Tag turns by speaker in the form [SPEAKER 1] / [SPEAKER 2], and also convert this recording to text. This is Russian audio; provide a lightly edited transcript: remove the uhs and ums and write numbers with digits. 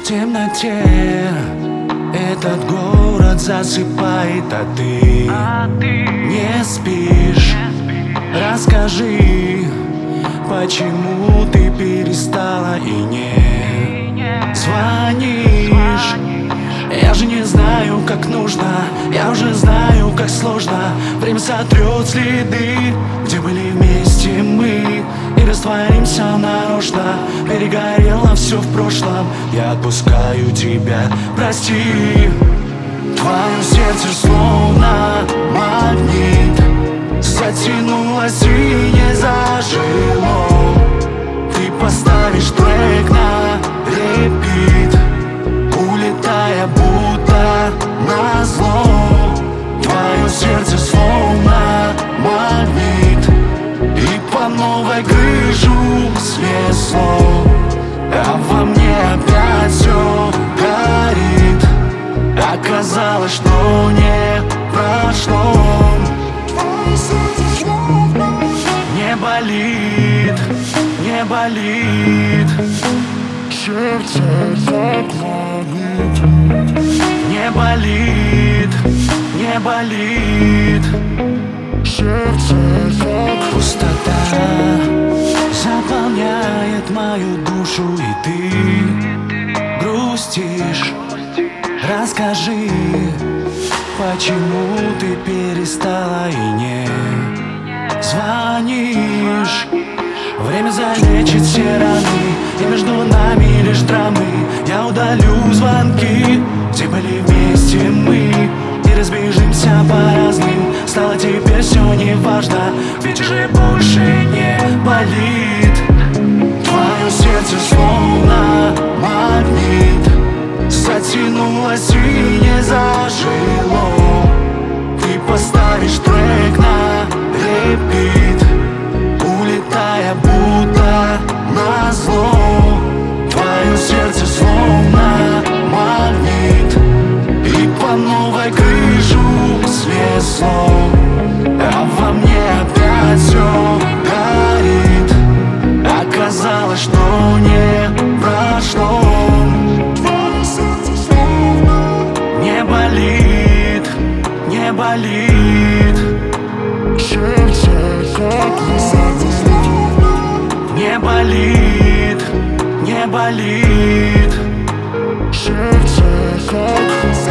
[SPEAKER 1] темноте этот город засыпает, а ты не спишь. Расскажи, почему ты перестала и не звонишь? Я же не знаю, как нужно, я уже знаю, как сложно. Время сотрет следы, где были вместе мы, и растворимся нарочно. Перегорело все в прошлом, я отпускаю тебя, прости. Твое сердце словно магнит затянулось и не зажило. Ты поставишь трек на репит, улетая будто назло. Твое сердце словно магнит, и по новой крышу снесло. А во мне опять все горит. Оказалось, что не прошло. Не болит, не болит, сердце как магнит. Не болит, не болит, сердце как пустота заполняет мою душу, и ты грустишь. Расскажи, почему ты перестала и не звонишь? Время залечит все раны, и между нами лишь драмы. Я удалю звонки, где были вместе мы, и разбежимся по разным. Стало теперь все не важно, ведь уже больше не болит. Твое сердце словно магнит затянулось и не зажило. Ты поставишь трек на репит, улетая будто назло. Твое сердце словно магнит, и по новой крышу снесло. А во мне опять все горит. Оказалось, что не прошло. Не болит, не болит, сердце как магнит. Не болит, не болит, сердце как